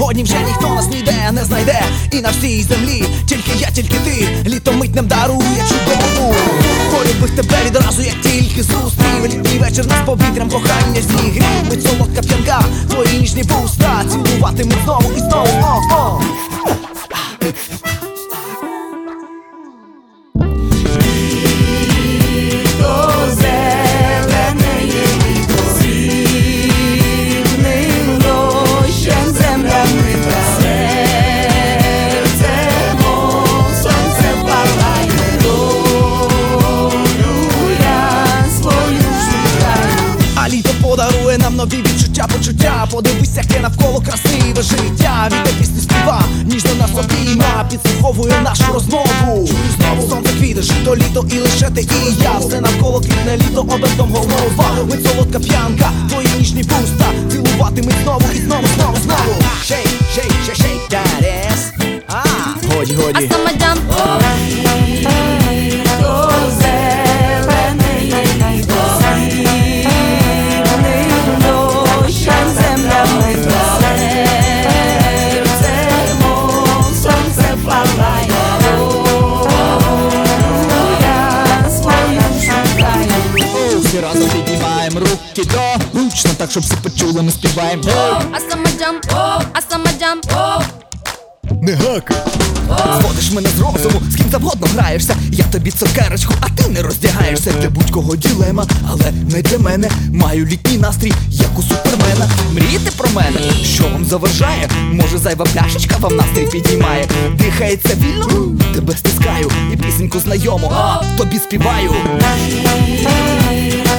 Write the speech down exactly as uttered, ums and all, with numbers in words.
Сьогодні вже ніхто нас ніде не знайде, і на всій землі тільки я, тільки ти. Літо мить нам дарує чудову. Полюбив тебе відразу, як тільки зустрів. Літній вечір нас повітрям кохання зігрів. Мить солодка п'янка, твої ніжні вуста цілуватимуть знову і знову. О, о. Подарує нам нові відчуття, почуття. Подивись, яке навколо красиве життя. Вітер пісні співа, ніжно нас обійма, підслуховує нашу розмову. Знову сонце, квіти, жито, літо і лише ти і я. Все навколо квітне літо, обертом голова. Мить солодка п'янка, твої ніжні вуста цілуватимуть знову і знову, знову, знову. Shake, shake, shake, shake that ass. А, годі, годі. А сама джамп. Всі разом піднімаємо руки до гучно, так, щоб всі почули, ми співаємо. А сама джамп, а сама джамп. Не гакай. Зводиш мене з розуму, з ким завгодно граєшся. Я тобі цукерочку, а ти не роздягаєшся. Для будь-кого ділема, але не для мене. Маю літній настрій, як у супермена. Мрієте про мене? Що вам заважає? Може, зайва пляшечка вам настрій підіймає? Дихається вільно? Тебе стискаю і пісеньку знайому тобі співаю.